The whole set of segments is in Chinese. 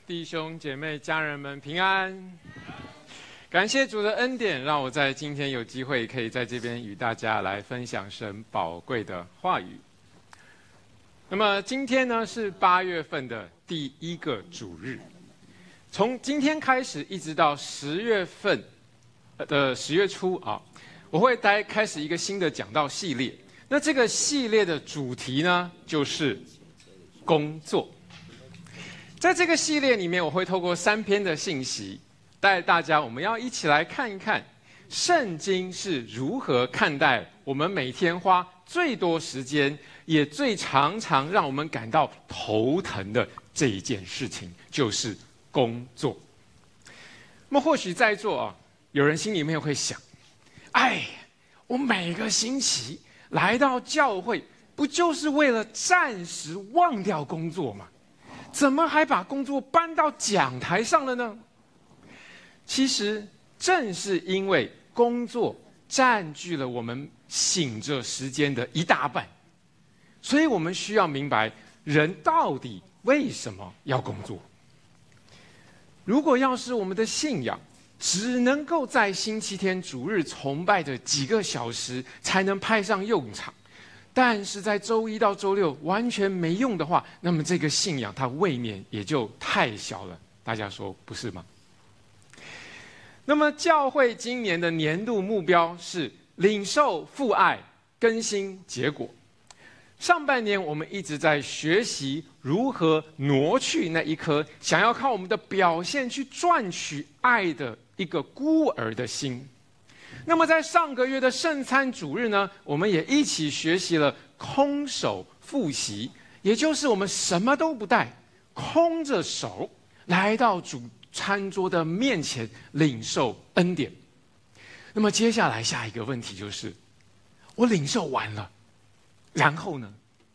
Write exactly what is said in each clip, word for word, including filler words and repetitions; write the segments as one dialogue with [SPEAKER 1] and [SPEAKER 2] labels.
[SPEAKER 1] 弟兄姐妹、家人们平安！感谢主的恩典，让我在今天有机会可以在这边与大家来分享神宝贵的话语。那么今天呢是八月份的第一个主日，从今天开始一直到十月份的十月初啊，我会来开始一个新的讲道系列。那这个系列的主题呢，就是工作。在这个系列里面，我会透过三篇的信息，带大家我们要一起来看一看，圣经是如何看待我们每天花最多时间，也最常常让我们感到头疼的这一件事情，就是工作。那么或许在座啊，有人心里面会想，哎，我每个星期来到教会，不就是为了暂时忘掉工作吗？怎么还把工作搬到讲台上了呢？其实正是因为工作占据了我们醒着时间的一大半，所以我们需要明白人到底为什么要工作。如果要是我们的信仰只能够在星期天主日崇拜的几个小时才能派上用场，但是在周一到周六完全没用的话，那么这个信仰它未免也就太小了。大家说不是吗？那么教会今年的年度目标是领受父爱，更新结果。上半年我们一直在学习如何挪去那一颗想要靠我们的表现去赚取爱的一个孤儿的心。那么在上个月的圣餐主日呢，我们也一起学习了空手复习，也就是我们什么都不带，空着手来到主餐桌的面前领受恩典。那么接下来下一个问题就是，我领受完了，然后呢？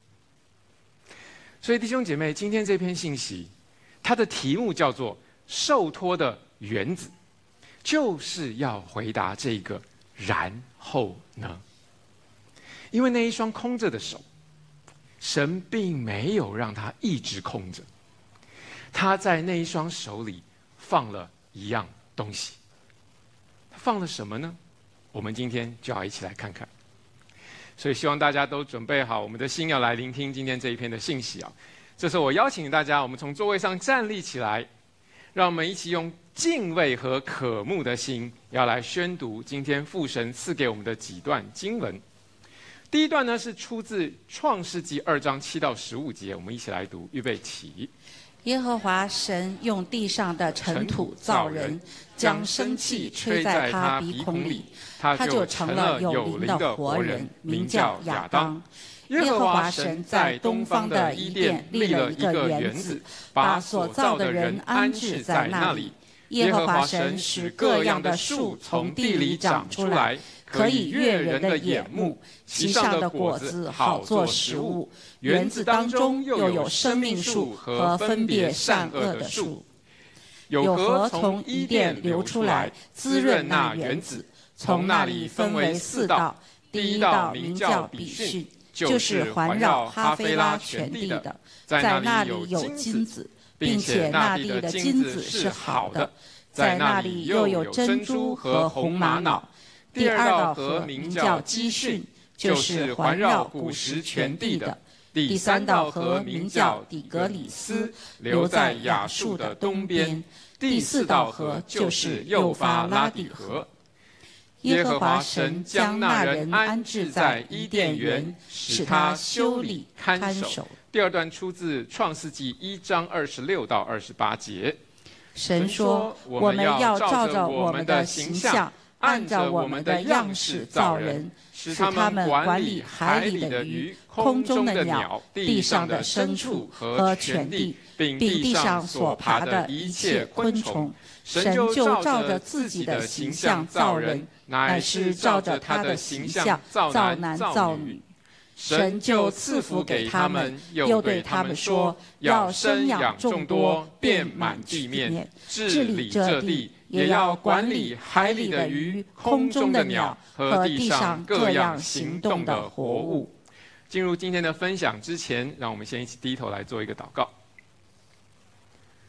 [SPEAKER 1] 所以弟兄姐妹，今天这篇信息，它的题目叫做受托的原子，就是要回答这个然后呢？因为那一双空着的手，神并没有让他一直空着，他在那一双手里放了一样东西。他放了什么呢？我们今天就要一起来看看。所以希望大家都准备好我们的心，要来聆听今天这一篇的信息啊。这时候我邀请大家，我们从座位上站立起来，让我们一起用敬畏和渴慕的心，要来宣读今天父神赐给我们的几段经文。第一段呢是出自创世纪二章七到十五节，我们一起来读，预备起。
[SPEAKER 2] 耶和华神用地上的尘土造人，将生气吹在他鼻孔里，他就成了有灵的活人，名叫亚当。耶和华神在东方的伊甸立了一个园子，把所造的人安置在那里。耶和华神使各样的树从地里长出来，可以悦人的眼目，其上的果子好做食物。园子当中又有生命树和分别善恶的树。有河从伊甸流出来，滋润那园子。从那里分为四道，第一道名叫比逊，就是环绕哈菲拉全地的，在那里有金子，并且那地的金子是好的。在那里又有珍珠和红玛瑙。第二道河名叫基训，就是环绕古时全地的。第三道河名叫底格里斯，流在亚述的东边。第四道河就是幼发拉底河。耶和华神将那人安置在伊甸园，使他修理看守。
[SPEAKER 1] 第二段出自创世纪一章二十六到二十八节。
[SPEAKER 2] 神说：我们要照着我们的形象，按照我们的样式造人，使他们管理海里的鱼、空中的鸟、地上的牲畜和全地，并地上所爬的一切昆虫。神就照着自己的形象造人，乃是照着他的形象造男造女。神就赐福给他们，又对他们说：要生养众多，遍满地面，治理这地，也要管理海里的鱼、空中的鸟和地上各样行动的活物。
[SPEAKER 1] 进入今天的分享之前，让我们先一起低头来做一个祷告。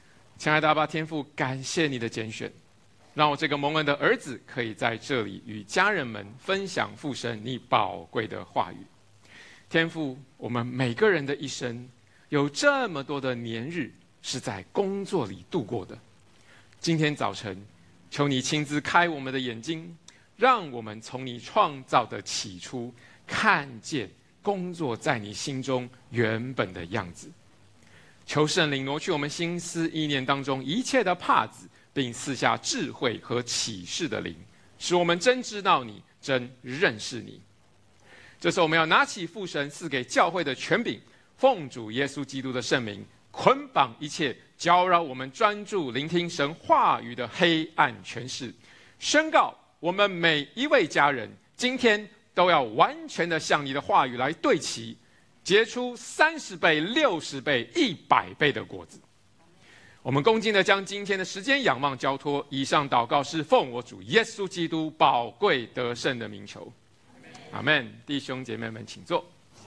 [SPEAKER 1] 亲爱的阿爸天父，感谢你的拣选，让我这个蒙恩的儿子可以在这里与家人们分享父神你宝贵的话语。天父，我们每个人的一生有这么多的年日是在工作里度过的。今天早晨，求你亲自开我们的眼睛，让我们从你创造的起初看见工作在你心中原本的样子。求圣灵挪去我们心思意念当中一切的帕子，并赐下智慧和启示的灵，使我们真知道你，真认识你。这时候我们要拿起父神赐给教会的权柄，奉主耶稣基督的圣名，捆绑一切搅扰我们专注聆听神话语的黑暗权势，宣告我们每一位家人今天都要完全的向你的话语来对齐，结出三十倍、六十倍、一百倍的果子。我们恭敬的将今天的时间仰望交托，以上祷告是奉我主耶稣基督宝贵得胜的名求，阿们。弟兄姐妹们请坐。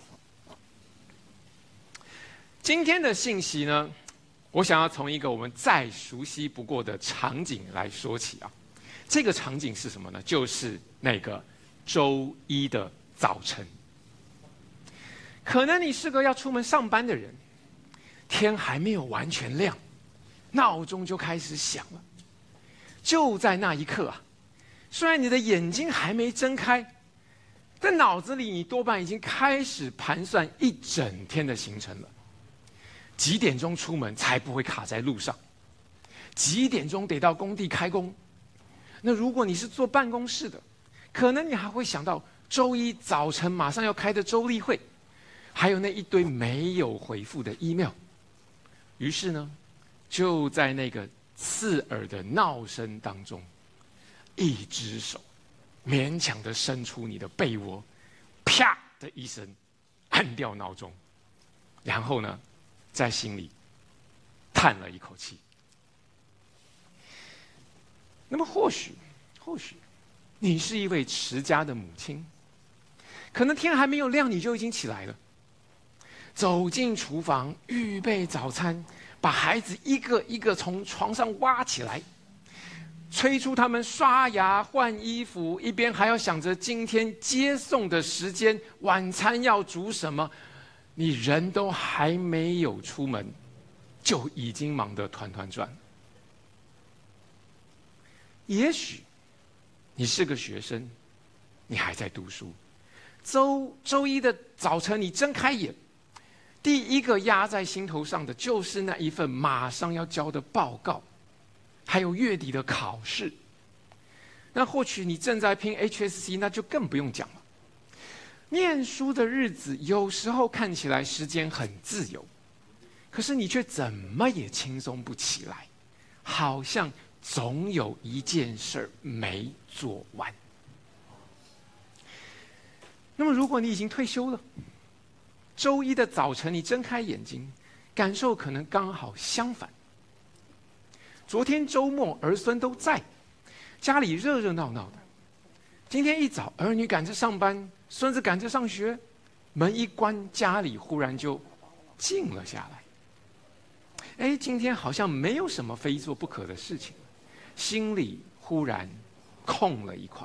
[SPEAKER 1] 今天的信息呢，我想要从一个我们再熟悉不过的场景来说起啊。这个场景是什么呢？就是那个周一的早晨。可能你是个要出门上班的人，天还没有完全亮，闹钟就开始响了。就在那一刻啊，虽然你的眼睛还没睁开，但脑子里你多半已经开始盘算一整天的行程了。几点钟出门才不会卡在路上？几点钟得到工地开工？那如果你是坐办公室的，可能你还会想到周一早晨马上要开的周例会，还有那一堆没有回复的 email。 于是呢，就在那个刺耳的闹声当中，一只手勉强的伸出你的被窝，啪的一声按掉闹钟，然后呢，在心里叹了一口气。那么或许或许你是一位持家的母亲，可能天还没有亮你就已经起来了，走进厨房预备早餐，把孩子一个一个从床上挖起来，催促他们刷牙换衣服，一边还要想着今天接送的时间，晚餐要煮什么。你人都还没有出门，就已经忙得团团转。也许你是个学生，你还在读书，周周一的早晨你睁开眼，第一个压在心头上的就是那一份马上要交的报告，还有月底的考试。那或许你正在拼 H S C， 那就更不用讲了。念书的日子有时候看起来时间很自由，可是你却怎么也轻松不起来，好像总有一件事没做完。那么如果你已经退休了，周一的早晨你睁开眼睛，感受可能刚好相反。昨天周末儿孙都在，家里热热闹闹的。今天一早儿女赶着上班，孙子赶着上学，门一关，家里忽然就静了下来。哎，今天好像没有什么非做不可的事情，心里忽然空了一块。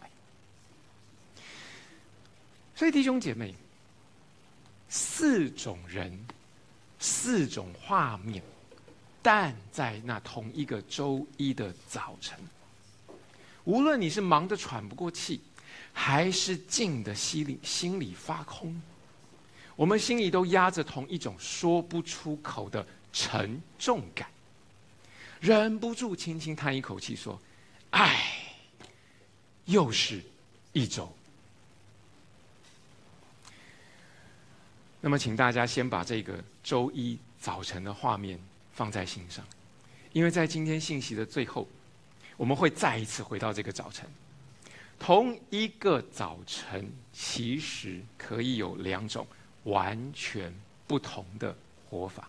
[SPEAKER 1] 所以弟兄姐妹，四种人，四种画面，但在那同一个周一的早晨，无论你是忙得喘不过气，还是静的心里心里发空，我们心里都压着同一种说不出口的沉重感，忍不住轻轻叹一口气说：唉，又是一周。那么请大家先把这个周一早晨的画面放在心上，因为在今天信息的最后，我们会再一次回到这个早晨。同一个早晨其实可以有两种完全不同的活法。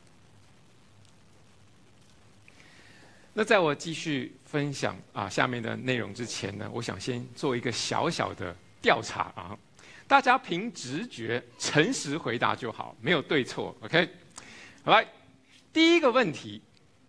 [SPEAKER 1] 那在我继续分享啊下面的内容之前呢，我想先做一个小小的调查啊，大家凭直觉诚实回答就好，没有对错 ，OK？ 好来，第一个问题，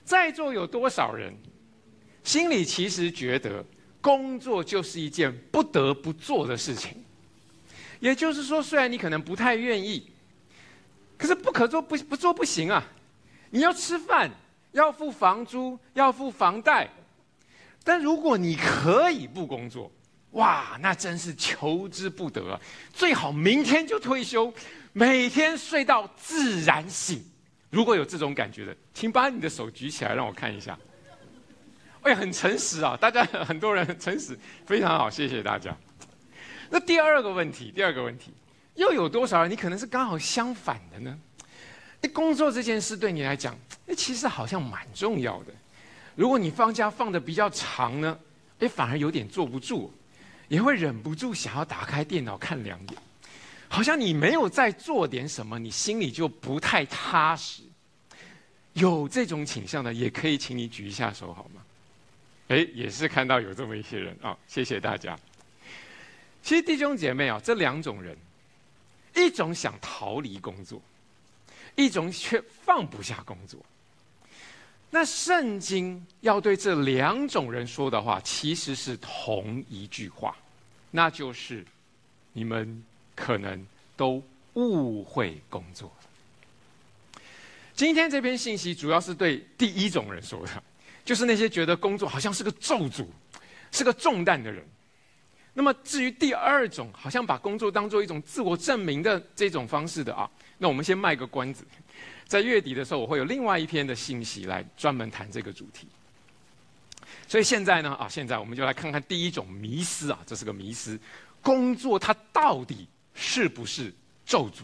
[SPEAKER 1] 在座有多少人心里其实觉得工作就是一件不得不做的事情？也就是说，虽然你可能不太愿意，可是不可做不不做不行啊！你要吃饭，要付房租，要付房贷。但如果你可以不工作，哇，那真是求之不得啊！最好明天就退休，每天睡到自然醒。如果有这种感觉的，请把你的手举起来，让我看一下。哎，很诚实啊，大家很多人很诚实，非常好，谢谢大家。那第二个问题，第二个问题，又有多少人你可能是刚好相反的呢？工作这件事对你来讲，其实好像蛮重要的。如果你放假放得比较长呢，哎，反而有点坐不住，也会忍不住想要打开电脑看两眼，好像你没有在做点什么，你心里就不太踏实。有这种倾向的，也可以请你举一下手好吗？哎，也是看到有这么一些人啊，谢谢大家。其实弟兄姐妹啊，这两种人，一种想逃离工作，一种却放不下工作。那圣经要对这两种人说的话，其实是同一句话，那就是你们可能都误会工作了。今天这篇信息主要是对第一种人说的，就是那些觉得工作好像是个咒诅，是个重担的人。那么至于第二种，好像把工作当作一种自我证明的这种方式的啊，那我们先卖个关子，在月底的时候，我会有另外一篇的信息来专门谈这个主题。所以现在呢，啊，现在我们就来看看第一种迷思啊，这是个迷思，工作它到底是不是咒诅？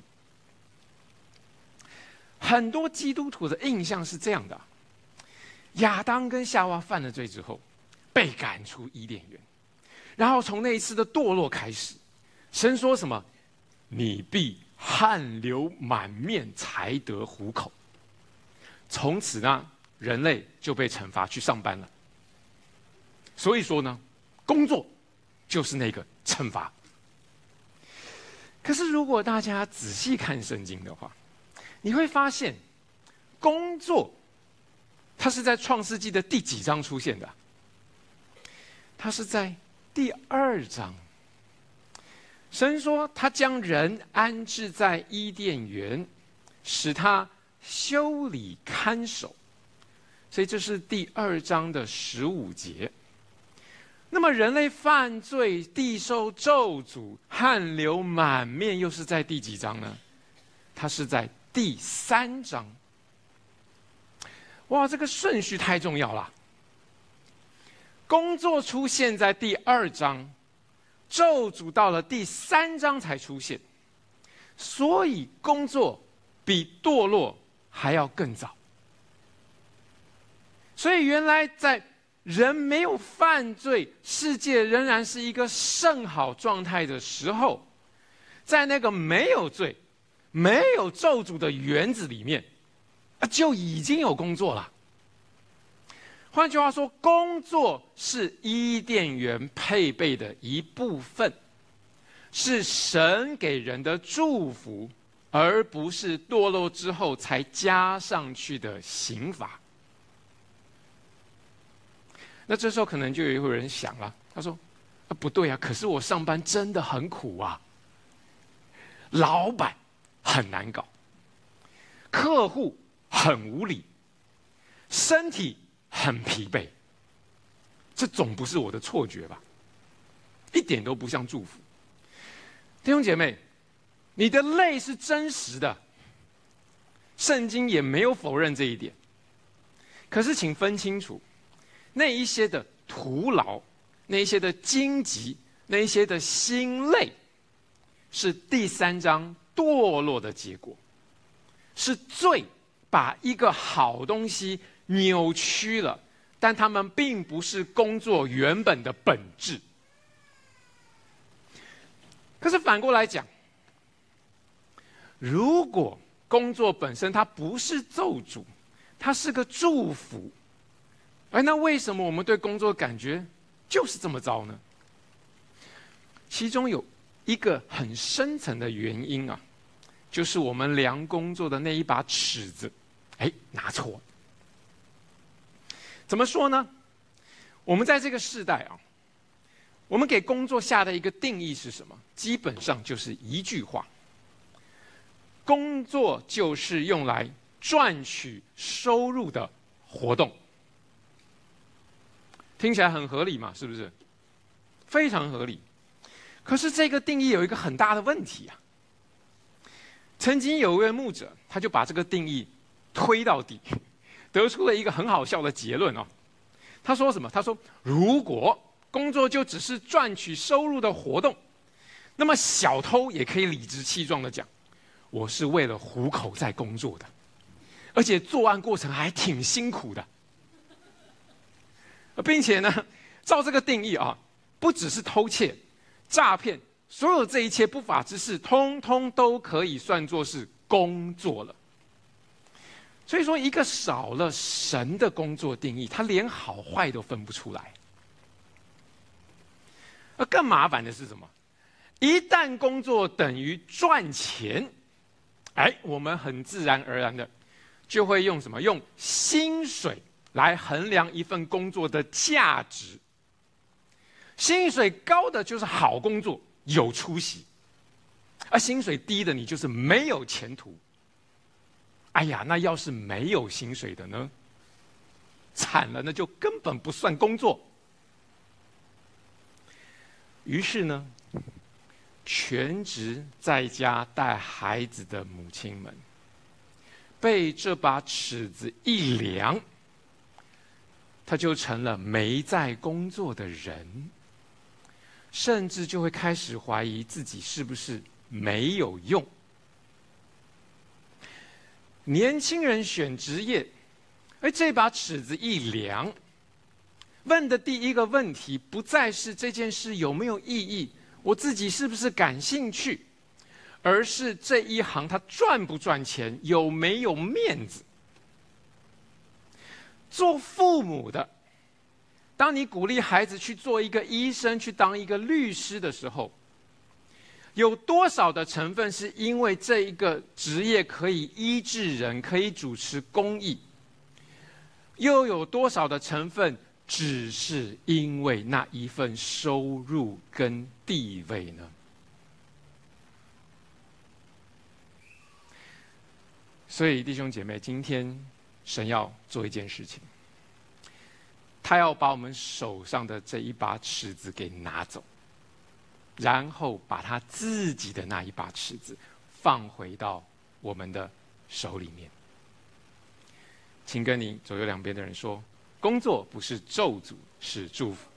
[SPEAKER 1] 很多基督徒的印象是这样的啊，亚当跟夏娃犯了罪之后，被赶出伊甸园。然后从那一次的堕落开始，神说什么？你必汗流满面才得糊口。从此呢，人类就被惩罚去上班了。所以说呢，工作就是那个惩罚。可是如果大家仔细看圣经的话，你会发现，工作它是在创世纪的第几章出现的？它是在第二章，神说他将人安置在伊甸园，使他修理看守，所以这是第二章的十五节。那么人类犯罪，地受咒诅，汗流满面，又是在第几章呢？它是在第三章。哇，这个顺序太重要了。工作出现在第二章，咒诅到了第三章才出现，所以工作比堕落还要更早。所以原来在人没有犯罪，世界仍然是一个甚好状态的时候，在那个没有罪、没有咒诅的园子里面，就已经有工作了。换句话说，工作是伊甸园配备的一部分，是神给人的祝福，而不是堕落之后才加上去的刑罚。那这时候可能就有人想了，他说：“啊，不对啊，可是我上班真的很苦啊，老板很难搞，客户很无理，身体很疲惫，这总不是我的错觉吧？一点都不像祝福。”弟兄姐妹，你的累是真实的，圣经也没有否认这一点。可是请分清楚，那一些的徒劳，那一些的荆棘，那一些的心累，是第三章堕落的结果，是罪把一个好东西扭曲了，但他们并不是工作原本的本质。可是反过来讲，如果工作本身它不是咒诅，它是个祝福，而那为什么我们对工作感觉就是这么糟呢？其中有一个很深层的原因啊，就是我们量工作的那一把尺子，哎，拿错了。 怎么说呢？我们在这个世代啊，我们给工作下的一个定义是什么？基本上就是一句话：工作就是用来赚取收入的活动。听起来很合理嘛，是不是？非常合理。可是这个定义有一个很大的问题啊。曾经有一位牧者，他就把这个定义推到底，得出了一个很好笑的结论哦。他说什么？他说，如果工作就只是赚取收入的活动，那么小偷也可以理直气壮地讲，我是为了糊口在工作的，而且作案过程还挺辛苦的。并且呢，照这个定义啊，不只是偷窃、诈骗，所有这一切不法之事，通通都可以算作是工作了。所以说，一个少了神的工作定义，他连好坏都分不出来。而更麻烦的是什么？一旦工作等于赚钱，哎，我们很自然而然的就会用什么？用薪水来衡量一份工作的价值。薪水高的就是好工作，有出息；而薪水低的，你就是没有前途。哎呀，那要是没有薪水的呢？惨了，那就根本不算工作。于是呢，全职在家带孩子的母亲们，被这把尺子一量，他就成了没在工作的人，甚至就会开始怀疑自己是不是没有用。年轻人选职业，而这把尺子一量，问的第一个问题不再是这件事有没有意义，我自己是不是感兴趣，而是这一行它赚不赚钱，有没有面子。做父母的，当你鼓励孩子去做一个医生，去当一个律师的时候，有多少的成分是因为这一个职业可以医治人，可以主持公义，又有多少的成分只是因为那一份收入跟地位呢？所以弟兄姐妹，今天神要做一件事情，他要把我们手上的这一把尺子给拿走，然后把他自己的那一把尺子放回到我们的手里面。请跟你左右两边的人说，工作不是咒诅，是祝福。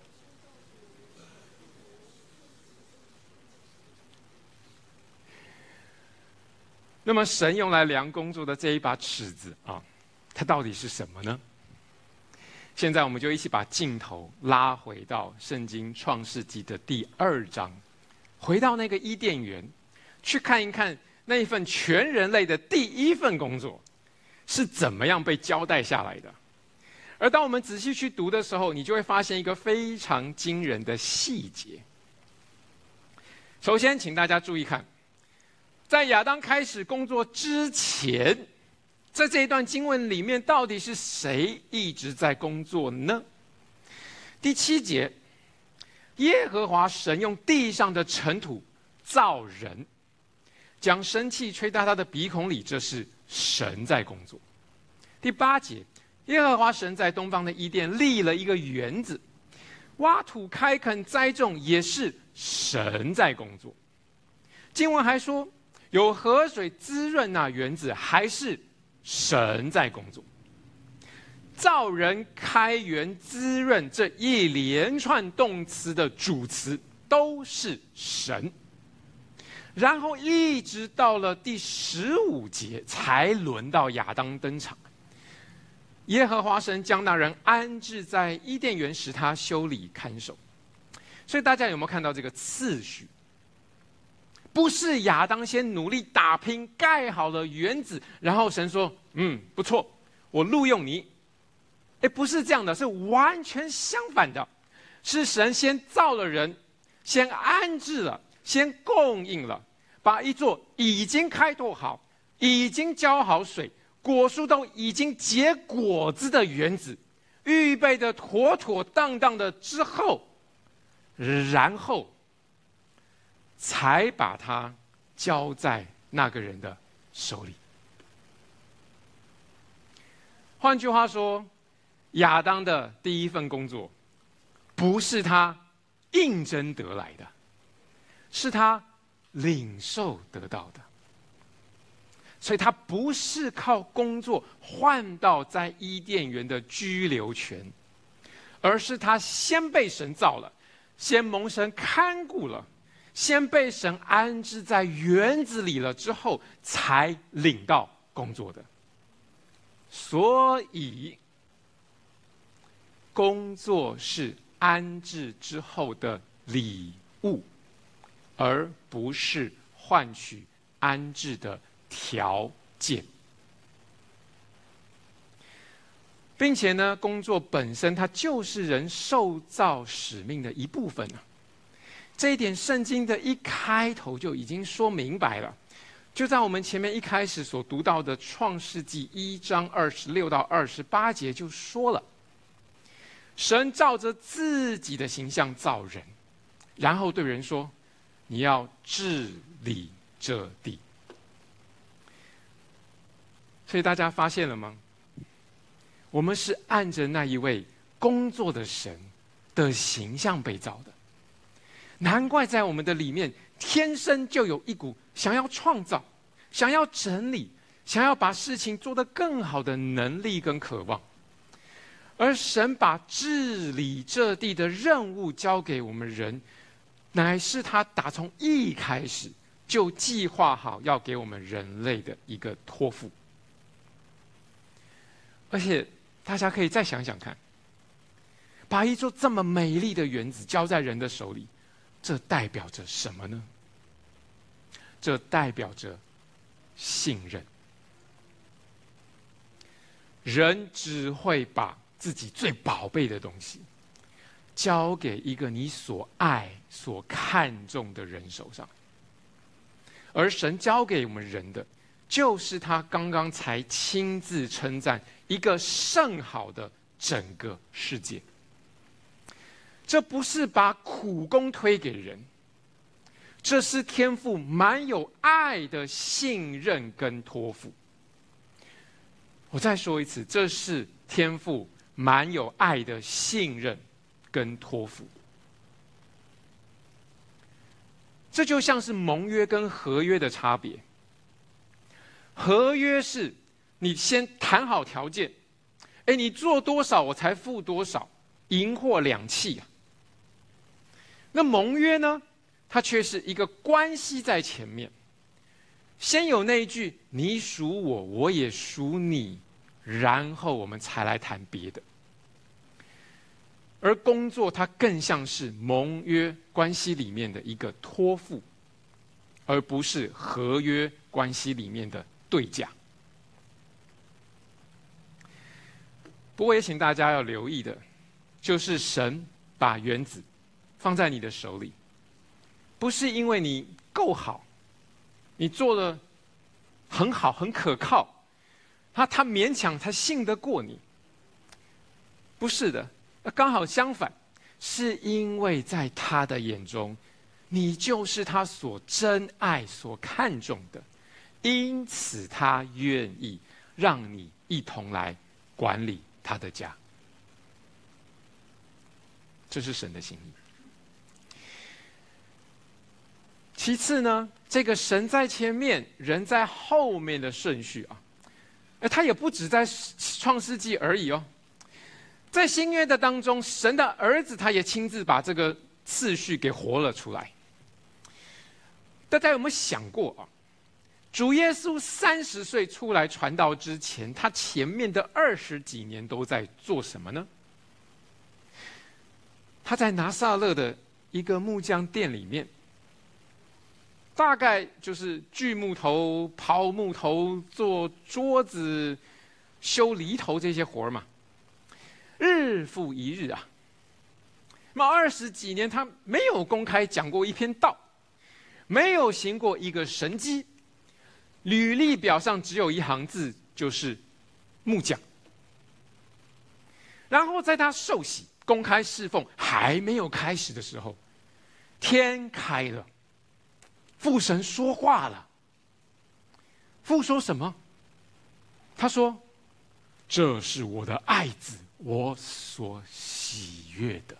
[SPEAKER 1] 那么神用来量工作的这一把尺子啊，它到底是什么呢？现在我们就一起把镜头拉回到圣经创世纪的第二章，回到那个伊甸园，去看一看那一份全人类的第一份工作是怎么样被交代下来的。而当我们仔细去读的时候，你就会发现一个非常惊人的细节。首先请大家注意看，在亚当开始工作之前，在这一段经文里面，到底是谁一直在工作呢？第七节，耶和华神用地上的尘土造人，将生气吹到他的鼻孔里，这是神在工作。第八节，耶和华神在东方的伊甸立了一个园子，挖土开垦栽种，也是神在工作。经文还说，有河水滋润那园子，还是神在工作。造人、开园、滋润这一连串动词的主词都是神。然后一直到了第十五节，才轮到亚当登场。耶和华神将那人安置在伊甸园，使他修理看守。所以大家有没有看到这个次序？不是亚当先努力打拼，盖好了园子，然后神说：“嗯，不错，我录用你。”哎，不是这样的，是完全相反的。是神先造了人，先安置了，先供应了，把一座已经开拓好、已经浇好水、果树都已经结果子的园子， 预备的妥妥当当的之后，然后才把它交在那个人的手里。换句话说，亚当的第一份工作不是他应征得来的，是他领受得到的。所以他不是靠工作换到在伊甸园的居留权，而是他先被神造了，先蒙神看顾了，先被神安置在园子里了之后，才领到工作的。所以工作是安置之后的礼物，而不是换取安置的条件。并且呢，工作本身它就是人受造使命的一部分啊。这一点圣经的一开头就已经说明白了，就在我们前面一开始所读到的创世纪一章二十六到二十八节就说了，神照着自己的形象造人，然后对人说，你要治理这地。所以大家发现了吗？我们是按着那一位工作的神的形象被造的，难怪在我们的里面天生就有一股想要创造、想要整理、想要把事情做得更好的能力跟渴望。而神把治理这地的任务交给我们人，乃是他打从一开始就计划好要给我们人类的一个托付。而且大家可以再想想看，把一座这么美丽的园子交在人的手里，这代表着什么呢？这代表着信任。人只会把自己最宝贝的东西交给一个你所爱、所看重的人手上，而神交给我们人的，就是他刚刚才亲自称赞一个甚好的整个世界。这不是把苦工推给人，这是天父满有爱的信任跟托付。我再说一次，这是天父满有爱的信任跟托付。这就像是盟约跟合约的差别。合约是你先谈好条件，哎，你做多少我才付多少，银货两讫啊。那盟约呢，它却是一个关系在前面，先有那一句你属我，我也属你，然后我们才来谈别的。而工作它更像是盟约关系里面的一个托付，而不是合约关系里面的对价。不过也请大家要留意的，就是神把园子放在你的手里，不是因为你够好，你做的很好很可靠，他他勉强他信得过你，不是的，刚好相反，是因为在他的眼中，你就是他所珍爱所看重的，因此他愿意让你一同来管理他的家。这是神的心意。其次呢，这个神在前面，人在后面的顺序啊，哎，他也不止在创世纪而已哦，在新约的当中，神的儿子他也亲自把这个次序给活了出来。大家有没有想过啊？主耶稣三十岁出来传道之前，他前面的二十几年都在做什么呢？他在拿撒勒的一个木匠店里面，大概就是锯木头、刨木头、做桌子、修犁头这些活嘛，日复一日啊。那么二十几年，他没有公开讲过一篇道，没有行过一个神迹，履历表上只有一行字，就是木匠。 然后在他受洗、公开侍奉还没有开始的时候，天开了，父神说话了。父说什么？他说：“这是我的爱子，我所喜悦的。”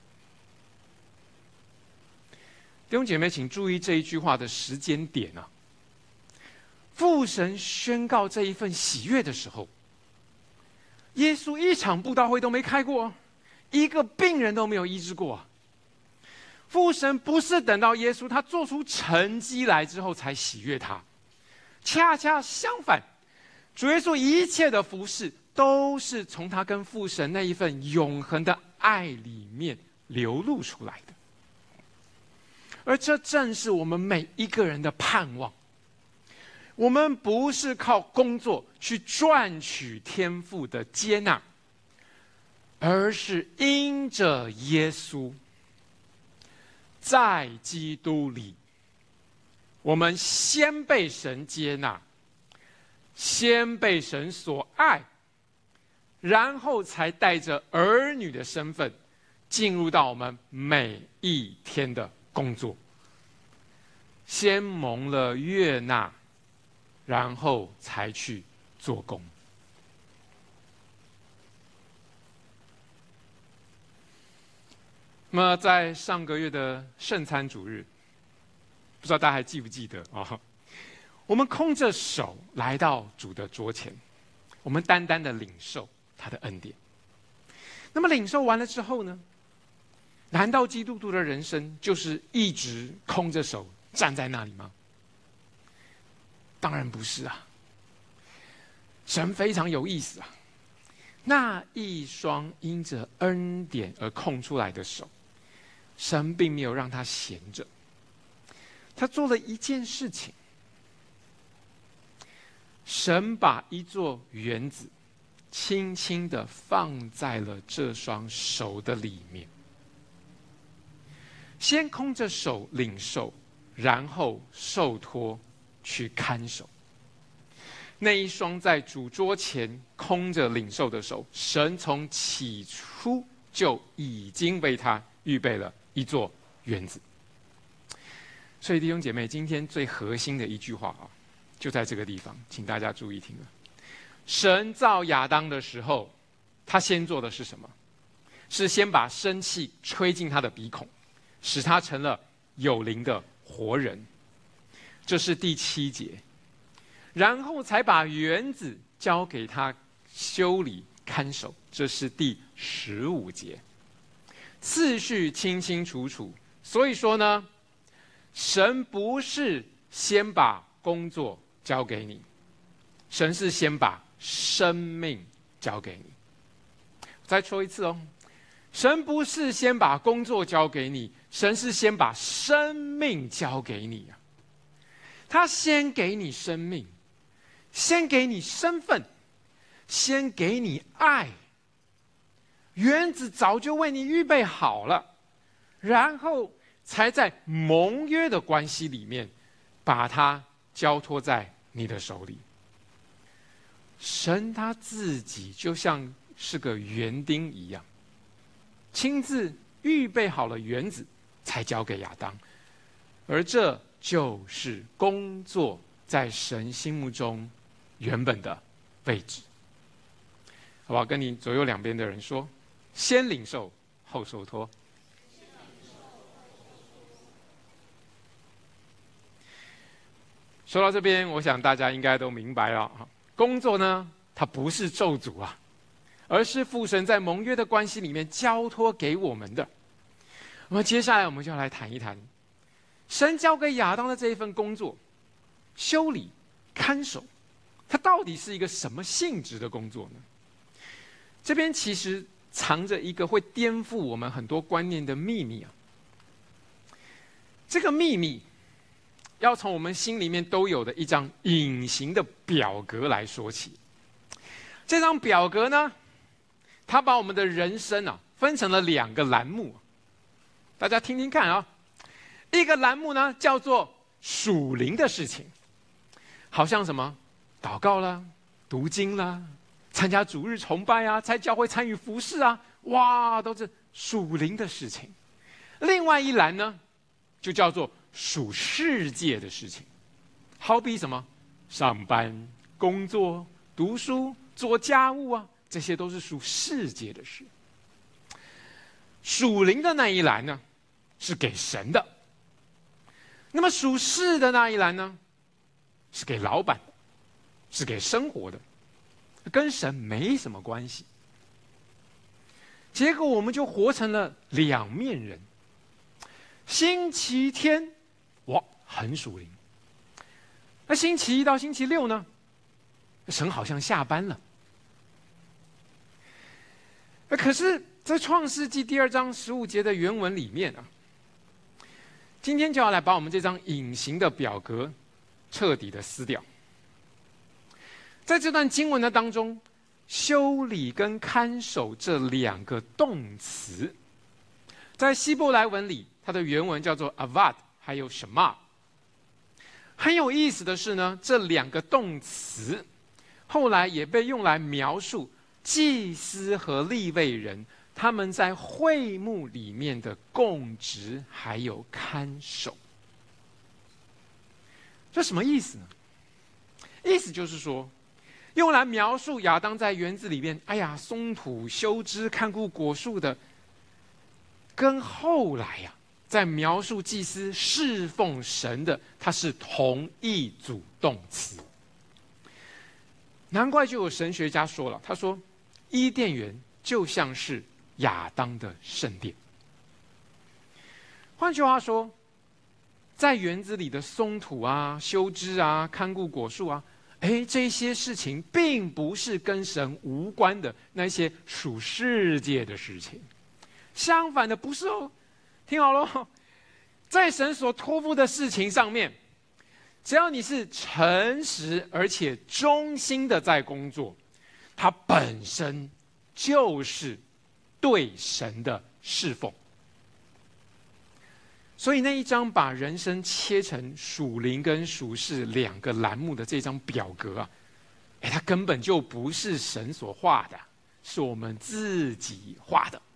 [SPEAKER 1] 弟兄姐妹，请注意这一句话的时间点啊！父神宣告这一份喜悦的时候，耶稣一场布道会都没开过，一个病人都没有医治过。父神不是等到耶稣他做出成绩来之后才喜悦他，恰恰相反，主耶稣一切的服事都是从他跟父神那一份永恒的爱里面流露出来的。而这正是我们每一个人的盼望。我们不是靠工作去赚取天父的接纳，而是因着耶稣，在基督里，我们先被神接纳，先被神所爱，然后才带着儿女的身份进入到我们每一天的工作。先蒙了悦纳，然后才去做工。那么在上个月的圣餐主日，不知道大家还记不记得啊、哦？我们空着手来到主的桌前，我们单单的领受他的恩典。那么领受完了之后呢？难道基督徒的人生就是一直空着手站在那里吗？当然不是啊！神非常有意思啊！那一双因着恩典而空出来的手，神并没有让他闲着，他做了一件事情。神把一座园子轻轻地放在了这双手的里面，先空着手领受，然后受托去看守。那一双在主桌前空着领受的手，神从起初就已经为他预备了一座园子。所以弟兄姐妹，今天最核心的一句话啊，就在这个地方，请大家注意听了。神造亚当的时候，他先做的是什么？是先把生气吹进他的鼻孔，使他成了有灵的活人，这是第七节。然后才把园子交给他修理看守，这是第十五节。次序清清楚楚。所以说呢，神不是先把工作交给你，神是先把生命交给你。再说一次哦，神不是先把工作交给你，神是先把生命交给你啊。他先给你生命，先给你身份，先给你爱。园子早就为你预备好了，然后才在盟约的关系里面把它交托在你的手里。神他自己就像是个园丁一样，亲自预备好了园子才交给亚当，而这就是工作在神心目中原本的位置。好不好？跟你左右两边的人说，先领受后受托。说到这边，我想大家应该都明白了，工作呢，它不是咒诅啊，而是父神在盟约的关系里面交托给我们的。那么接下来我们就要来谈一谈神交给亚当的这一份工作，修理看守，它到底是一个什么性质的工作呢？这边其实藏着一个会颠覆我们很多观念的秘密啊。这个秘密要从我们心里面都有的一张隐形的表格来说起。这张表格呢，它把我们的人生啊分成了两个栏目，大家听听看啊。一个栏目呢叫做属灵的事情，好像什么祷告啦、读经啦、 参加主日崇拜啊，在教会参与服事啊，哇，都是属灵的事情。另外一栏呢，就叫做属世界的事情，好比什么上班、工作、读书、做家务啊，这些都是属世界的事。属灵的那一栏呢，是给神的；那么属世的那一栏呢，是给老板的，是给生活的，跟神没什么关系。结果我们就活成了两面人。星期天，哇，很属灵。那星期一到星期六呢，神好像下班了。可是，在创世纪第二章十五节的原文里面啊，今天就要来把我们这张隐形的表格彻底的撕掉。在这段经文的当中，修理跟看守这两个动词，在希伯来文里，它的原文叫做 avad 还有 shema。 很有意思的是呢，这两个动词后来也被用来描述祭司和利未人他们在会幕里面的供职还有看守。这什么意思呢？意思就是说，用来描述亚当在园子里面，哎呀，松土修枝看顾果树的，跟后来呀、啊，在描述祭司侍奉神的，它是同一组动词。难怪就有神学家说了，他说伊甸园就像是亚当的圣殿。换句话说，在园子里的松土啊、修枝啊、看顾果树啊，哎，这些事情并不是跟神无关的那些属世界的事情。相反的，不是哦，听好了，在神所托付的事情上面，只要你是诚实而且忠心的在工作，它本身就是对神的侍奉。所以那一张把人生切成属灵跟属世两个栏目的这张表格啊，哎，它根本就不是神所画的，是我们自己画的。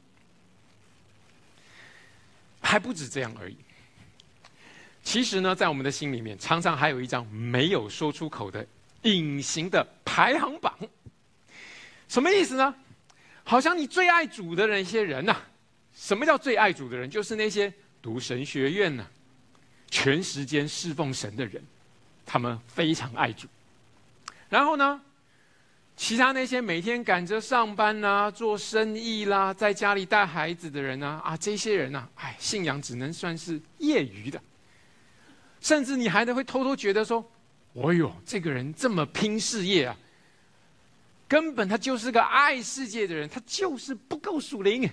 [SPEAKER 1] 还不止这样而已。其实呢，在我们的心里面，常常还有一张没有说出口的隐形的排行榜。什么意思呢？好像你最爱主的那些人呐、啊，什么叫最爱主的人？就是那些读神学院呢、啊，全时间侍奉神的人，他们非常爱主。然后呢，其他那些每天赶着上班啦、做生意啦、在家里带孩子的人啊，啊，这些人啊，哎，信仰只能算是业余的。甚至你还会偷偷觉得说，哦呦，这个人这么拼事业啊，根本他就是个爱世界的人，他就是不够属灵。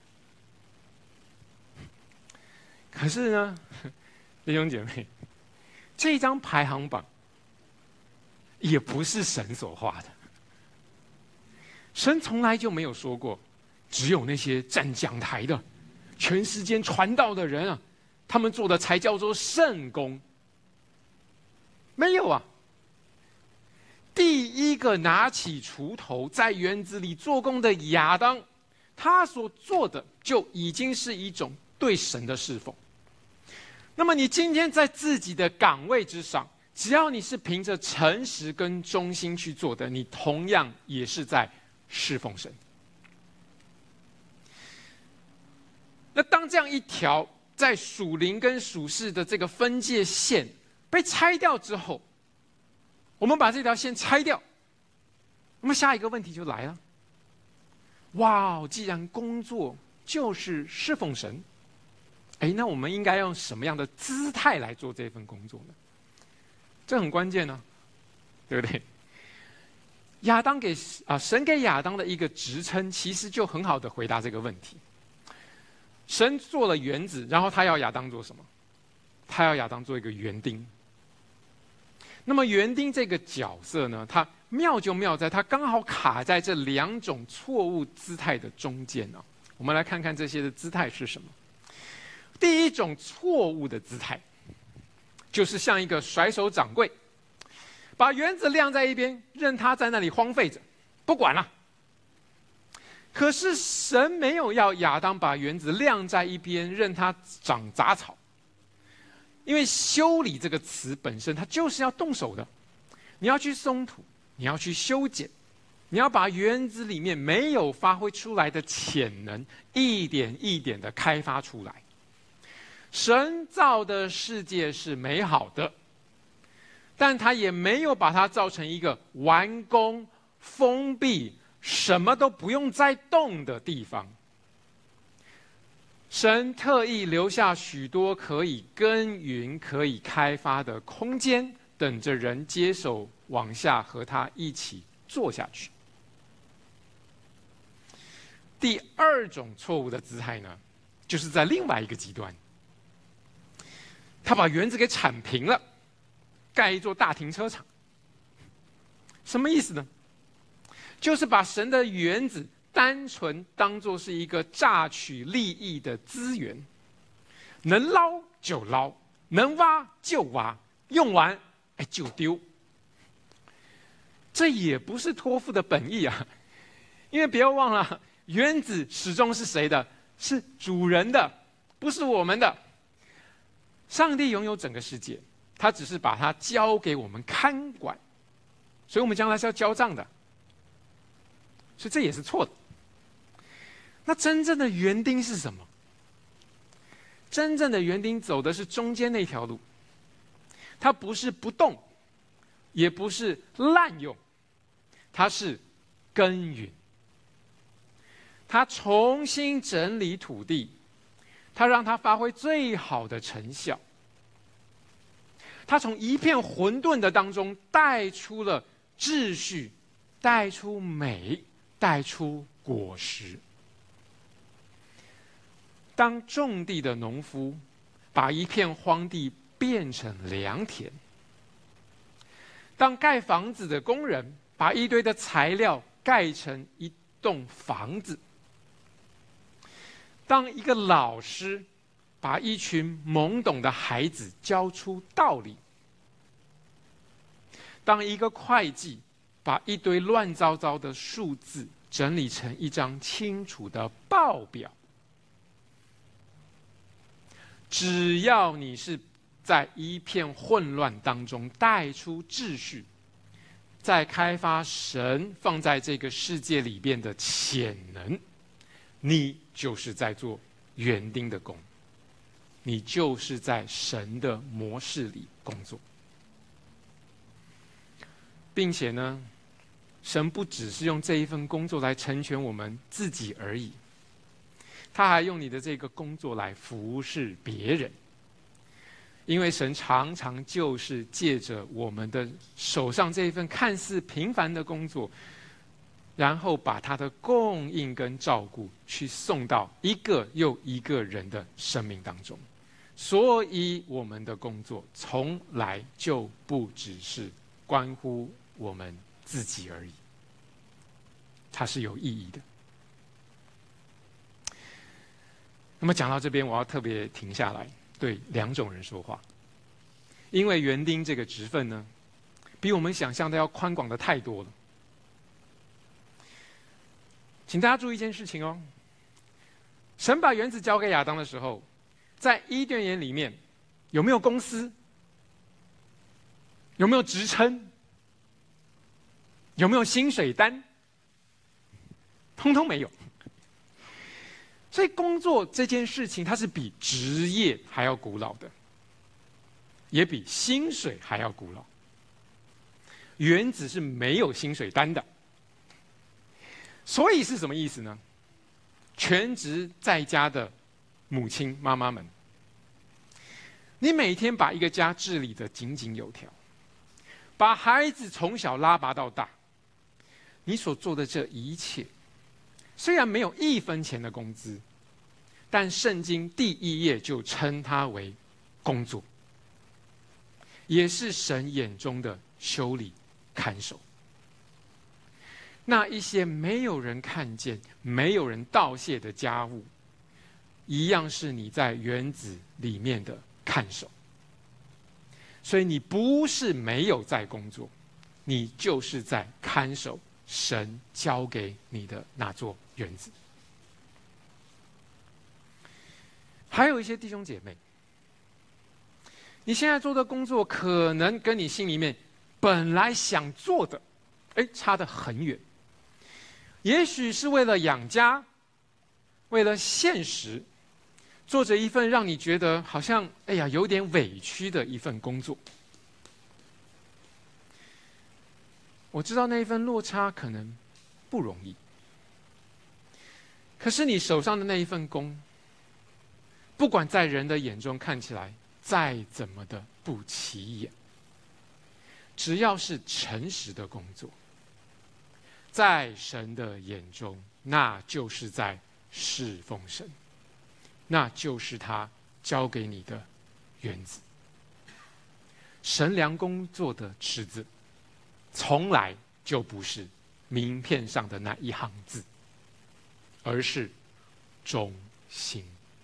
[SPEAKER 1] 可是呢，弟兄姐妹，这张排行榜也不是神所画的。神从来就没有说过，只有那些站讲台的、全时间传道的人啊，他们做的才叫做圣工。没有啊！第一个拿起锄头在园子里做工的亚当，他所做的就已经是一种对神的侍奉。那么你今天在自己的岗位之上，只要你是凭着诚实跟忠心去做的，你同样也是在侍奉神。那当这样一条在属灵跟属世的这个分界线被拆掉之后，我们把这条线拆掉，那么下一个问题就来了。哇，既然工作就是侍奉神，哎，那我们应该用什么样的姿态来做这份工作呢？这很关键呢、啊，对不对？亚当给啊，神给亚当的一个职称，其实就很好的回答这个问题。神做了园子，然后他要亚当做什么？他要亚当做一个园丁。那么园丁这个角色呢，他妙就妙在他刚好卡在这两种错误姿态的中间呢、啊。我们来看看这些的姿态是什么。第一种错误的姿态，就是像一个甩手掌柜，把园子晾在一边，任他在那里荒废着。 不管了。可是神没有要亚当把园子晾在一边，任它长杂草。因为修理这个词本身，它就是要动手的。你要去松土，你要去修剪，你要把园子里面没有发挥出来的潜能，一点一点的开发出来。神造的世界是美好的，但他也没有把它造成一个完工、封闭、什么都不用再动的地方。神特意留下许多可以耕耘、可以开发的空间，等着人接手往下和他一起做下去。第二种错误的姿态呢，就是在另外一个极端，他把园子给铲平了，盖一座大停车场。什么意思呢？就是把神的园子单纯当作是一个榨取利益的资源，能捞就捞，能挖就挖，用完哎就丢。这也不是托付的本意啊，因为不要忘了，园子始终是谁的？是主人的，不是我们的。上帝拥有整个世界，他只是把它交给我们看管，所以我们将来是要交账的，所以这也是错的。那真正的园丁是什么？真正的园丁走的是中间那条路，它不是不动，也不是滥用，它是耕耘。他重新整理土地，他让它发挥最好的成效。他从一片混沌的当中带出了秩序，带出美，带出果实。当种地的农夫把一片荒地变成良田，当盖房子的工人把一堆的材料盖成一栋房子，当一个老师把一群懵懂的孩子教出道理，当一个会计把一堆乱糟糟的数字整理成一张清楚的报表，只要你是在一片混乱当中带出秩序，在开发神放在这个世界里边的潜能，你就是在做园丁的工，你就是在神的模式里工作。并且呢，神不只是用这一份工作来成全我们自己而已，他还用你的这个工作来服侍别人。因为神常常就是借着我们的手上这一份看似平凡的工作，然后把他的供应跟照顾去送到一个又一个人的生命当中。所以我们的工作从来就不只是关乎我们自己而已，它是有意义的。那么讲到这边，我要特别停下来对两种人说话，因为园丁这个职分呢，比我们想象的要宽广的太多了。请大家注意一件事情哦，神把园子交给亚当的时候，在伊甸园里面有没有公司？有没有职称？有没有薪水单？通通没有。所以工作这件事情，它是比职业还要古老的，也比薪水还要古老。园子是没有薪水单的，所以是什么意思呢？全职在家的母亲妈妈们，你每天把一个家治理得井井有条，把孩子从小拉拔到大，你所做的这一切，虽然没有一分钱的工资，但圣经第一页就称它为工作，也是神眼中的修理看守。那一些没有人看见、没有人道谢的家务，一样是你在园子里面的看守。所以你不是没有在工作，你就是在看守神交给你的那座园子。还有一些弟兄姐妹，你现在做的工作可能跟你心里面本来想做的，哎，差得很远。也许是为了养家，为了现实，做着一份让你觉得好像哎呀有点委屈的一份工作。我知道那一份落差可能不容易，可是你手上的那一份工，不管在人的眼中看起来再怎么的不起眼，只要是诚实的工作，在神的眼中，那就是在侍奉神，那就是他交给你的园子。神良工作的池子，从来就不是名片上的那一行字，而是忠心。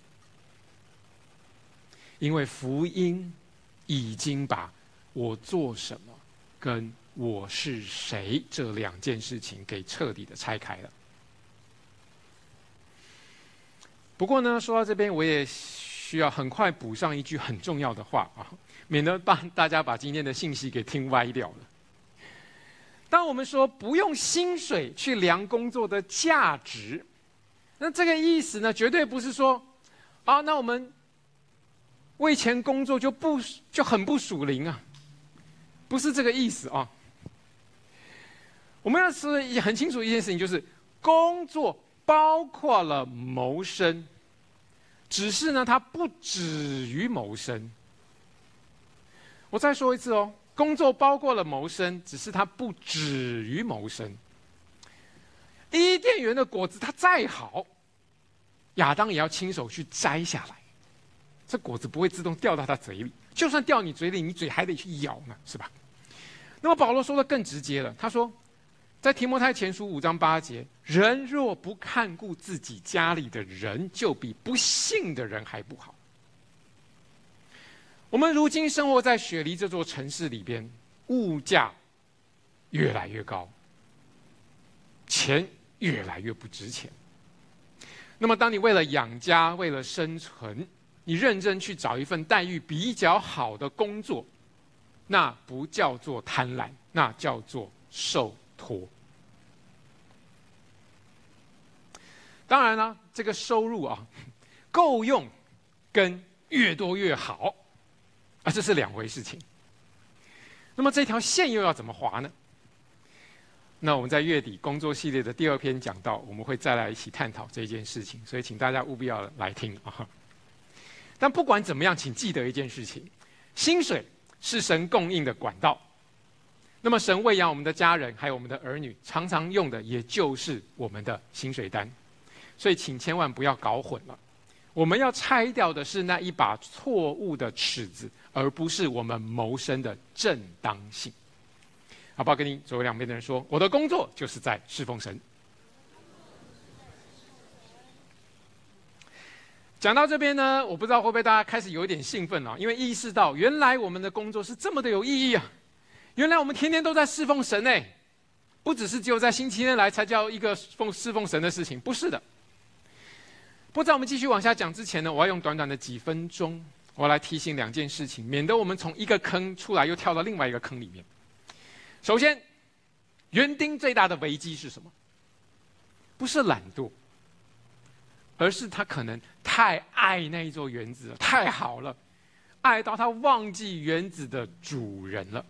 [SPEAKER 1] 因为福音已经把我做什么跟我是谁这两件事情给彻底的拆开了。不过呢，说到这边，我也需要很快补上一句很重要的话啊，免得把大家把今天的信息给听歪掉了。当我们说不用薪水去量工作的价值，那这个意思呢，绝对不是说啊，那我们为钱工作就不就很不属灵啊，不是这个意思啊。我们要说很清楚一件事情，就是工作包括了谋生，只是呢，它不止于谋生。我再说一次哦。工作包括了谋生，只是它不止于谋生。伊甸园的果子它再好，亚当也要亲手去摘下来，这果子不会自动掉到他嘴里，就算掉你嘴里，你嘴还得去咬呢，是吧？那么保罗说的更直接了，他说，在提摩太前书五章八节，人若不看顾自己家里的人，就比不信的人还不好。我们如今生活在雪梨这座城市里边，物价越来越高，钱越来越不值钱。那么当你为了养家，为了生存，你认真去找一份待遇比较好的工作，那不叫做贪婪，那叫做受托。当然了，这个收入啊，够用跟越多越好啊，这是两回事情。那么这条线又要怎么划呢？那我们在月底工作系列的第二篇讲到，我们会再来一起探讨这件事情，所以请大家务必要来听啊。但不管怎么样，请记得一件事情：薪水是神供应的管道。那么神喂养我们的家人还有我们的儿女，常常用的也就是我们的薪水单。所以请千万不要搞混了。我们要拆掉的是那一把错误的尺子，而不是我们谋生的正当性。好不好？跟你左右两边的人说，我的工作就是在侍奉神。讲到这边呢，我不知道会不会大家开始有一点兴奋了，因为意识到原来我们的工作是这么的有意义啊！原来我们天天都在侍奉神哎，不只是只有在星期天来才叫一个奉侍奉神的事情，不是的。不过在我们继续往下讲之前呢，我要用短短的几分钟，我要来提醒两件事情，免得我们从一个坑出来又跳到另外一个坑里面。首先，园丁最大的危机是什么？不是懒惰，而是他可能太爱那一座园子了，太好了，爱到他忘记园子的主人了。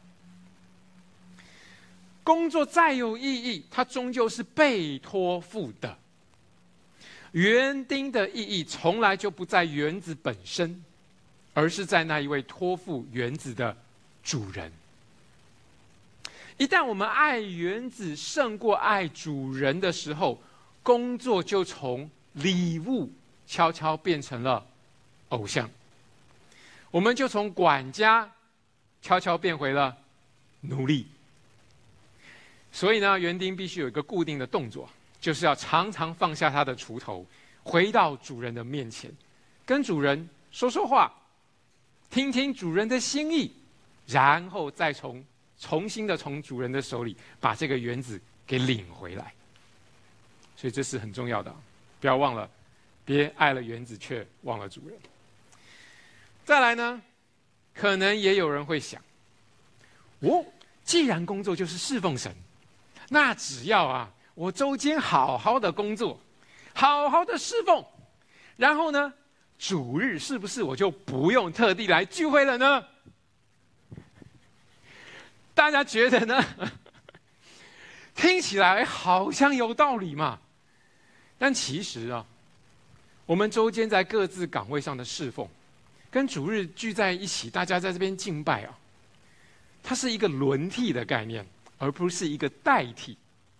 [SPEAKER 1] 工作再有意义，它终究是被托付的。园丁的意义从来就不在园子本身，而是在那一位托付园子的主人。一旦我们爱园子胜过爱主人的时候，工作就从礼物悄悄变成了偶像，我们就从管家悄悄变回了奴隶。所以呢，园丁必须有一个固定的动作，就是要常常放下他的锄头，回到主人的面前，跟主人说说话，听听主人的心意，然后再从重新的从主人的手里把这个园子给领回来。所以这是很重要的，不要忘了，别爱了园子却忘了主人。再来呢，可能也有人会想，哦，既然工作就是侍奉神，那只要啊，我周间好好的工作，好好的侍奉，然后呢，主日是不是我就不用特地来聚会了呢？大家觉得呢？听起来好像有道理嘛，但其实啊，我们周间在各自岗位上的侍奉，跟主日聚在一起，大家在这边敬拜啊，它是一个轮替的概念，而不是一个代替。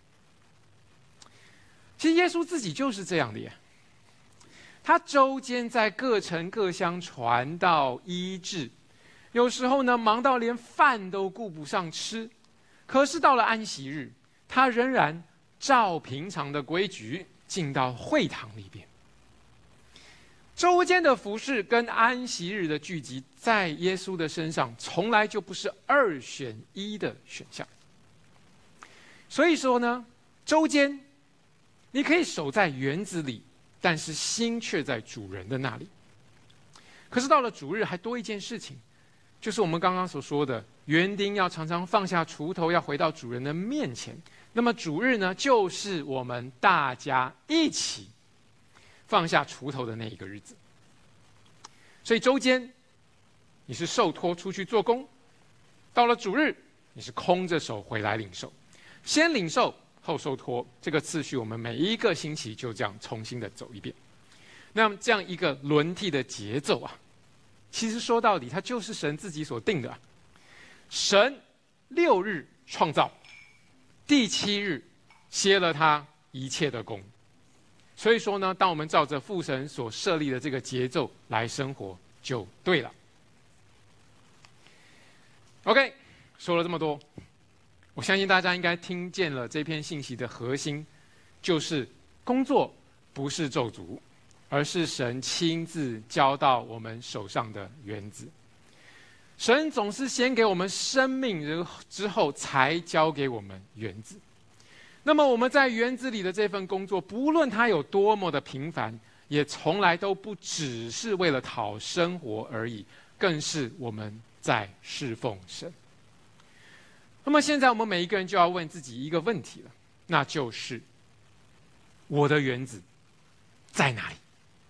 [SPEAKER 1] 其实耶稣自己就是这样的耶，他周间在各城各乡传道医治，有时候呢忙到连饭都顾不上吃，可是到了安息日，他仍然照平常的规矩进到会堂里边。周间的服事跟安息日的聚集，在耶稣的身上从来就不是二选一的选项。所以说呢，周间你可以守在园子里，但是心却在主人的那里。可是到了主日，还多一件事情，就是我们刚刚所说的，园丁要常常放下锄头，要回到主人的面前。那么主日呢，就是我们大家一起放下锄头的那一个日子。所以周间你是受托出去做工，到了主日你是空着手回来领受，先领受后受托，这个次序我们每一个星期就这样重新的走一遍。那么这样一个轮替的节奏啊，其实说到底它就是神自己所定的啊。神六日创造，第七日歇了他一切的工。所以说呢，当我们照着父神所设立的这个节奏来生活，就对了。OK， 说了这么多，我相信大家应该听见了这篇信息的核心，就是工作不是咒诅，而是神亲自交到我们手上的园子。神总是先给我们生命，之后才交给我们园子。那么我们在园子里的这份工作，不论它有多么的平凡，也从来都不只是为了讨生活而已，更是我们在侍奉神。那么现在我们每一个人就要问自己一个问题了，那就是我的园子在哪里？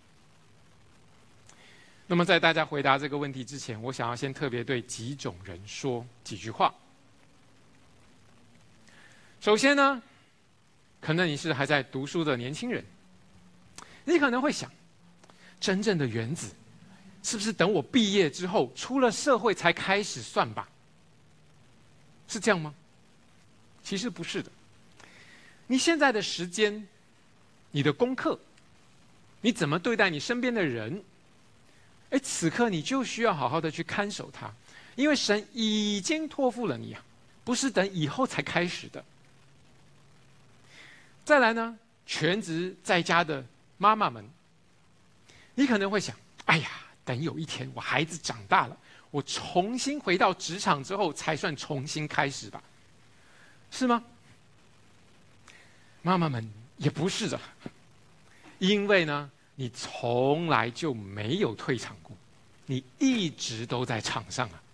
[SPEAKER 1] 那么在大家回答这个问题之前，我想要先特别对几种人说几句话。首先呢，可能你是还在读书的年轻人，你可能会想，真正的园子是不是等我毕业之后出了社会才开始算吧？是这样吗？其实不是的。你现在的时间，你的功课，你怎么对待你身边的人，哎，此刻你就需要好好的去看守它，因为神已经托付了你啊，不是等以后才开始的。再来呢，全职在家的妈妈们，你可能会想，哎呀，等有一天我孩子长大了，我重新回到职场之后才算重新开始吧，是吗？妈妈们也不是的，因为呢，你从来就没有退场过，你一直都在场上啊。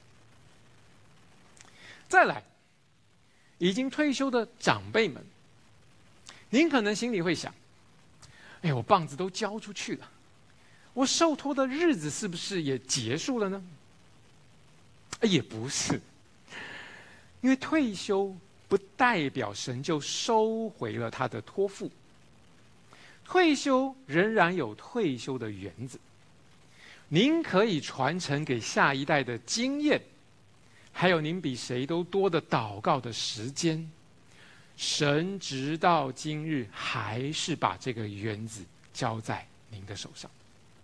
[SPEAKER 1] 再来，已经退休的长辈们，您可能心里会想，哎，我棒子都交出去了，我受托的日子是不是也结束了呢？也不是，因为退休不代表神就收回了他的托付，退休仍然有退休的园子，您可以传承给下一代的经验，还有您比谁都多的祷告的时间，神直到今日还是把这个园子交在您的手上。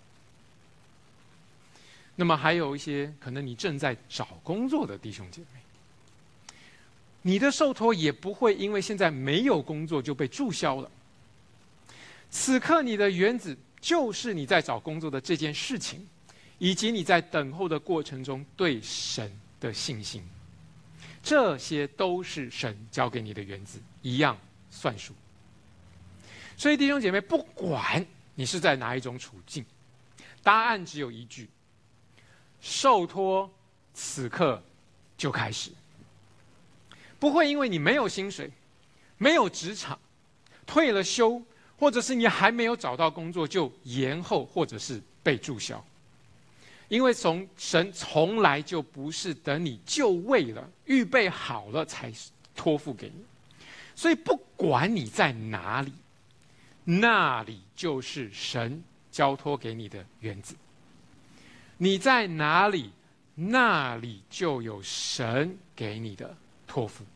[SPEAKER 1] 那么还有一些可能你正在找工作的弟兄姐妹，你的受托也不会因为现在没有工作就被注销了。此刻你的园子就是你在找工作的这件事情，以及你在等候的过程中对神的信心，这些都是神交给你的园子， 一样算数。所以弟兄姐妹，不管你是在哪一种处境，答案只有一句：受托此刻就开始。不会因为你没有薪水、没有职场、退了休，或者是你还没有找到工作就延后，或者是被注销。因为从神从来就不是等你就位了、预备好了才托付给你，所以不管你在哪里，那里就是神交托给你的园子。你在哪里，那里就有神给你的托付。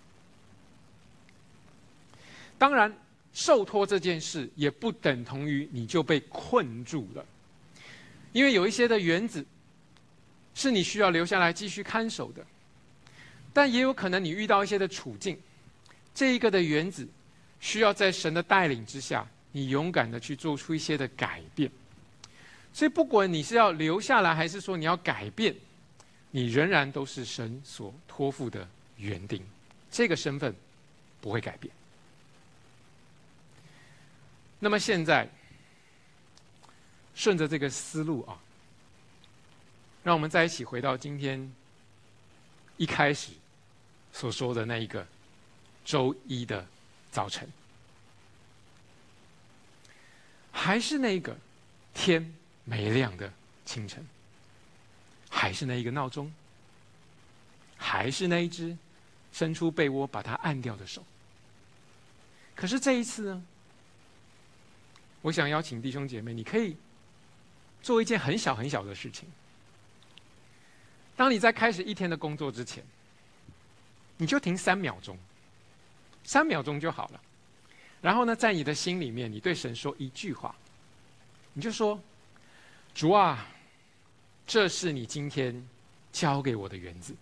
[SPEAKER 1] 当然，受托这件事也不等同于你就被困住了。因为有一些的园子是你需要留下来继续看守的，但也有可能你遇到一些的处境，这一个的园子需要在神的带领之下，你勇敢的去做出一些的改变。所以不管你是要留下来，还是说你要改变，你仍然都是神所托付的园丁，这个身份不会改变。那么现在顺着这个思路啊，让我们再一起回到今天一开始所说的那一个周一的早晨，还是那个天没亮的清晨，还是那一个闹钟，还是那一只伸出被窝把它按掉的手。可是这一次呢，我想邀请弟兄姐妹，你可以做一件很小很小的事情。当你在开始一天的工作之前，你就停三秒钟，三秒钟就好了。然后呢，在你的心里面，你对神说一句话，你就说：主啊，这是你今天交给我的园子。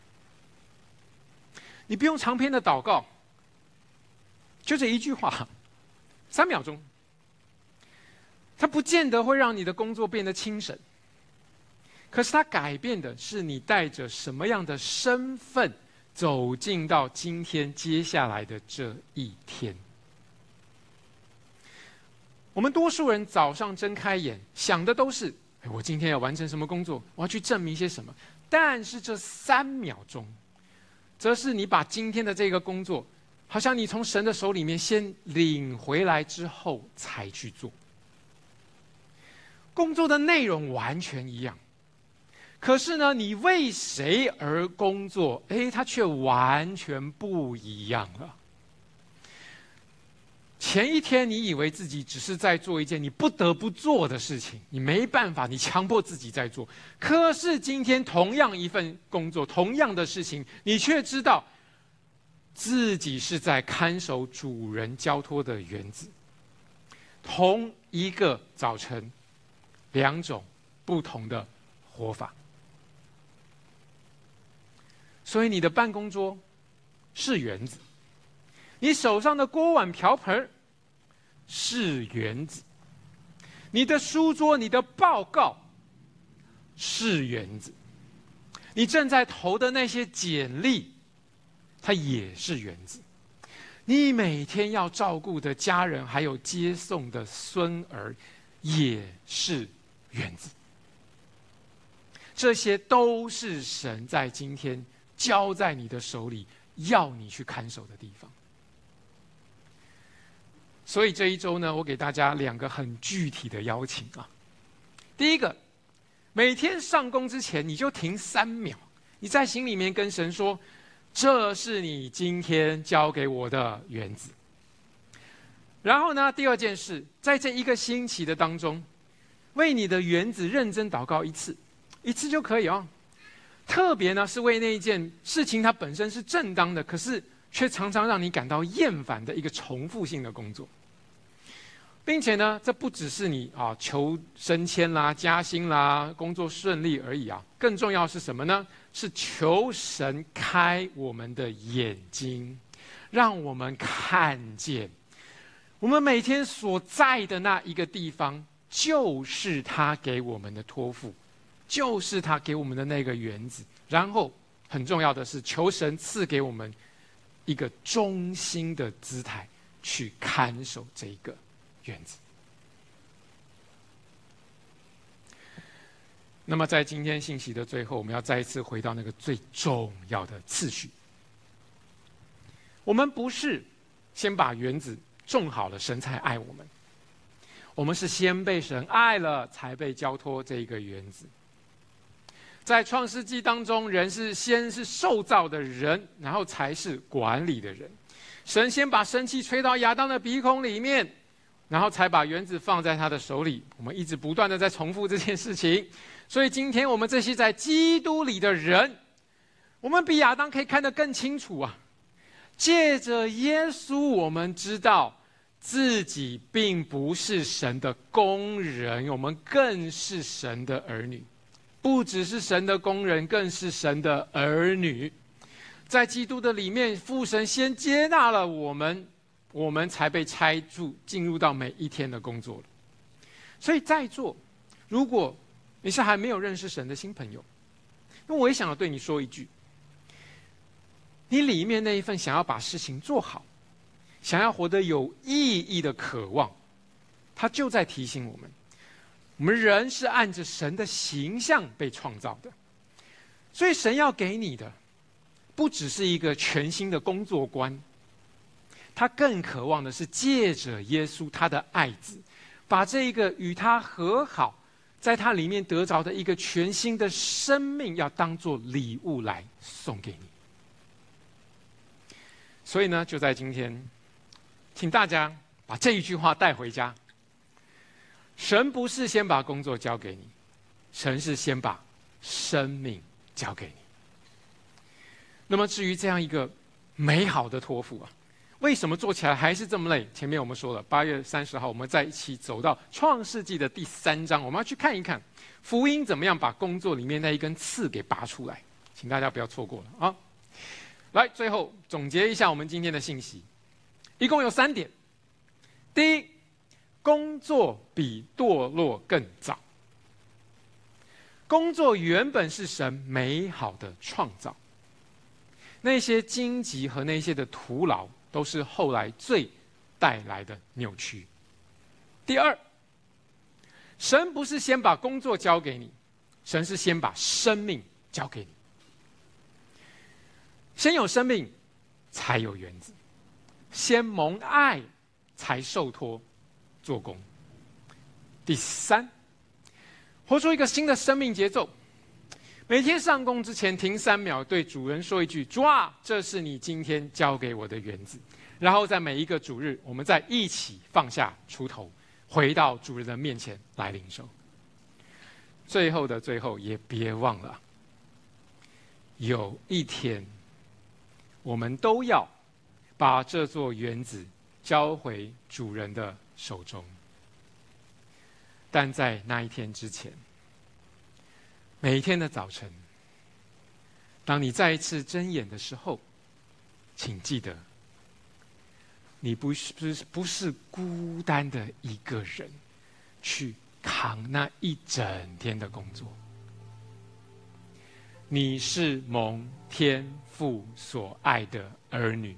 [SPEAKER 1] 你不用长篇的祷告，就这一句话，三秒钟。它不见得会让你的工作变得轻省，可是它改变的是你带着什么样的身份走进到今天接下来的这一天。我们多数人早上睁开眼想的都是，哎，我今天要完成什么工作，我要去证明些什么。但是这三秒钟，则是你把今天的这个工作，好像你从神的手里面先领回来之后才去做。工作的内容完全一样，可是呢，你为谁而工作？哎，它却完全不一样了。前一天你以为自己只是在做一件你不得不做的事情，你没办法，你强迫自己在做。可是今天同样一份工作，同样的事情，你却知道自己是在看守主人交托的园子。同一个早晨，两种不同的活法。所以你的办公桌是园子，你手上的锅碗瓢盆是园子，你的书桌、你的报告是园子，你正在投的那些简历，它也是园子。你每天要照顾的家人，还有接送的孙儿，也是园子。这些都是神在今天交在你的手里，要你去看守的地方。所以这一周呢，我给大家两个很具体的邀请啊。第一个，每天上工之前，你就停三秒，你在心里面跟神说：这是你今天交给我的园子。然后呢，第二件事，在这一个星期的当中，为你的园子认真祷告一次，一次就可以哦。特别呢，是为那一件事情它本身是正当的，可是却常常让你感到厌烦的一个重复性的工作。并且呢，这不只是你啊求升迁啦、加薪啦、工作顺利而已啊，更重要是什么呢？是求神开我们的眼睛，让我们看见，我们每天所在的那一个地方，就是他给我们的托付，就是他给我们的那个园子。然后很重要的是，求神赐给我们一个忠心的姿态去看守这一个园子。那么在今天信息的最后，我们要再一次回到那个最重要的次序。我们不是先把园子种好了，神才爱我们。我们是先被神爱了，才被交托这个园子。在创世纪当中，人是先是受造的人，然后才是管理的人。神先把生气吹到亚当的鼻孔里面，然后才把园子放在他的手里。我们一直不断的在重复这件事情。所以今天我们这些在基督里的人，我们比亚当可以看得更清楚啊。借着耶稣，我们知道自己并不是神的工人，我们更是神的儿女。不只是神的工人，更是神的儿女。在基督的里面，父神先接纳了我们，我们才被拆住，进入到每一天的工作了。所以在座，如果你是还没有认识神的新朋友，那我也想要对你说一句：你里面那一份想要把事情做好，想要活得有意义的渴望，他就在提醒我们，我们人是按着神的形象被创造的。所以神要给你的不只是一个全新的工作观，他更渴望的是借着耶稣他的爱子，把这一个与他和好，在他里面得着的一个全新的生命，要当作礼物来送给你。所以呢，就在今天，请大家把这一句话带回家。神不是先把工作交给你，神是先把生命交给你。那么至于这样一个美好的托付啊，为什么做起来还是这么累？前面我们说了，八月三十号我们在一起走到创世纪的第三章，我们要去看一看福音怎么样把工作里面那一根刺给拔出来，请大家不要错过了啊！来，最后总结一下我们今天的信息，一共有三点。第一，工作比堕落更早。工作原本是神美好的创造，那些荆棘和那些的徒劳都是后来罪带来的扭曲。第二，神不是先把工作交给你，神是先把生命交给你。先有生命，才有园子；先蒙爱，才受托做工。第三，活出一个新的生命节奏。每天上工之前停三秒，对主人说一句：“主啊，这是你今天交给我的园子。”然后在每一个主日，我们再一起放下锄头，回到主人的面前来领受。最后的最后，也别忘了，有一天，我们都要把这座园子交回主人的手中。但在那一天之前，每一天的早晨，当你再一次睁眼的时候，请记得，你不是不是不是孤单的一个人去扛那一整天的工作。你是蒙天父所爱的儿女，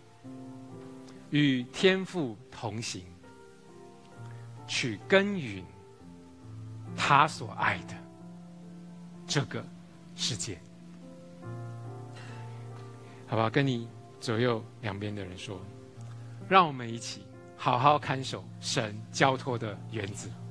[SPEAKER 1] 与天父同行，去耕耘他所爱的这个世界。好不好？跟你左右两边的人说，让我们一起好好看守神交托的园子。